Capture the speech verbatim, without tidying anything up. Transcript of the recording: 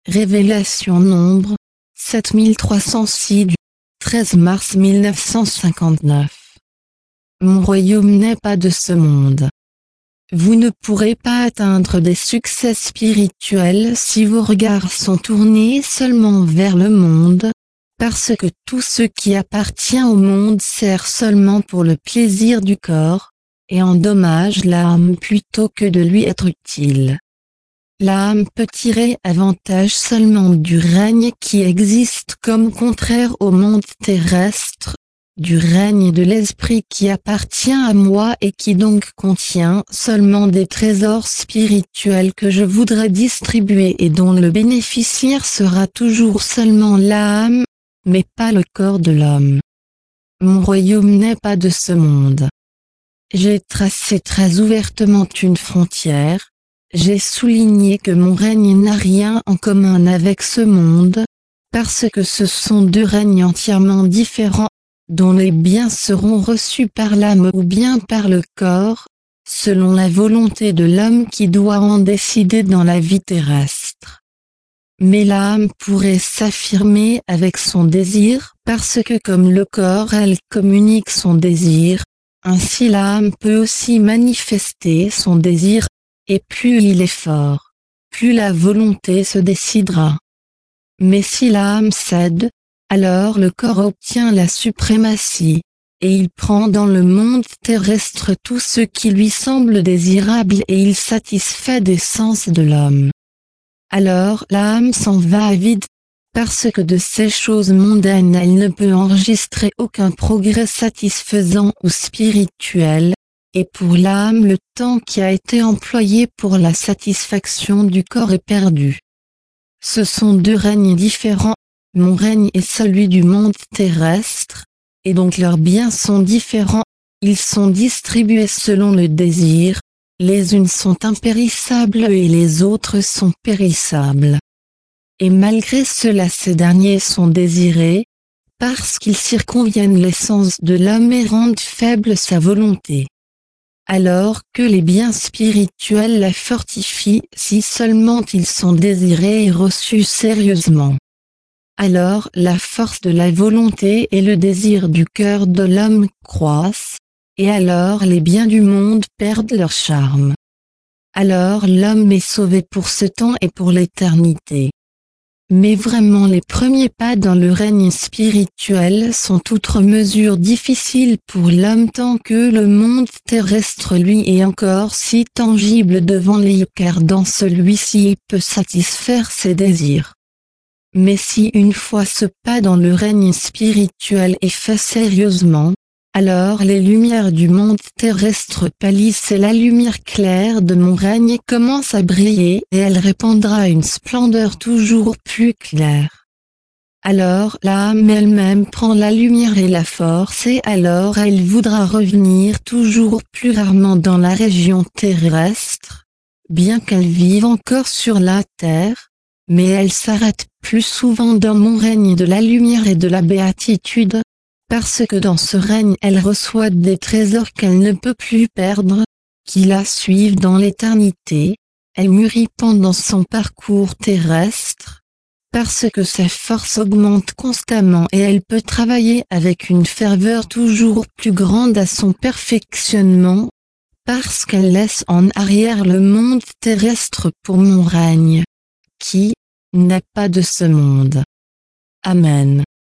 Révélation Nombre, sept mille trois cent six du treize mars mille neuf cent cinquante-neuf. Mon royaume n'est pas de ce monde. Vous ne pourrez pas atteindre des succès spirituels si vos regards sont tournés seulement vers le monde, parce que tout ce qui appartient au monde sert seulement pour le plaisir du corps, et endommage l'âme plutôt que de lui être utile. L'âme peut tirer avantage seulement du règne qui existe comme contraire au monde terrestre, du règne de l'esprit qui appartient à moi et qui donc contient seulement des trésors spirituels que je voudrais distribuer et dont le bénéficiaire sera toujours seulement l'âme, mais pas le corps de l'homme. Mon royaume n'est pas de ce monde. J'ai tracé très ouvertement une frontière. J'ai souligné que mon règne n'a rien en commun avec ce monde, parce que ce sont deux règnes entièrement différents, dont les biens seront reçus par l'âme ou bien par le corps, selon la volonté de l'homme qui doit en décider dans la vie terrestre. Mais l'âme pourrait s'affirmer avec son désir, parce que comme le corps elle communique son désir, ainsi l'âme peut aussi manifester son désir, et plus il est fort, plus la volonté se décidera. Mais si l'âme cède, alors le corps obtient la suprématie, et il prend dans le monde terrestre tout ce qui lui semble désirable et il satisfait des sens de l'homme. Alors l'âme s'en va avide, parce que de ces choses mondaines elle ne peut enregistrer aucun progrès satisfaisant ou spirituel, et pour l'âme le temps qui a été employé pour la satisfaction du corps est perdu. Ce sont deux règnes différents, mon règne et celui du monde terrestre, et donc leurs biens sont différents, ils sont distribués selon le désir, les unes sont impérissables et les autres sont périssables. Et malgré cela ces derniers sont désirés, parce qu'ils circonviennent l'essence de l'homme et rendent faible sa volonté. Alors que les biens spirituels la fortifient si seulement ils sont désirés et reçus sérieusement. Alors la force de la volonté et le désir du cœur de l'homme croissent, et alors les biens du monde perdent leur charme. Alors l'homme est sauvé pour ce temps et pour l'éternité. Mais vraiment les premiers pas dans le règne spirituel sont outre mesure difficiles pour l'homme tant que le monde terrestre lui est encore si tangible devant lui car dans celui-ci il peut satisfaire ses désirs. Mais si une fois ce pas dans le règne spirituel est fait sérieusement, alors les lumières du monde terrestre pâlissent et la lumière claire de mon règne commence à briller et elle répandra une splendeur toujours plus claire. Alors l'âme elle-même prend la lumière et la force et alors elle voudra revenir toujours plus rarement dans la région terrestre, bien qu'elle vive encore sur la terre, mais elle s'arrête plus souvent dans mon règne de la lumière et de la béatitude, parce que dans ce règne elle reçoit des trésors qu'elle ne peut plus perdre, qui la suivent dans l'éternité, elle mûrit pendant son parcours terrestre, parce que sa force augmente constamment et elle peut travailler avec une ferveur toujours plus grande à son perfectionnement, parce qu'elle laisse en arrière le monde terrestre pour mon règne, qui n'est pas de ce monde. Amen.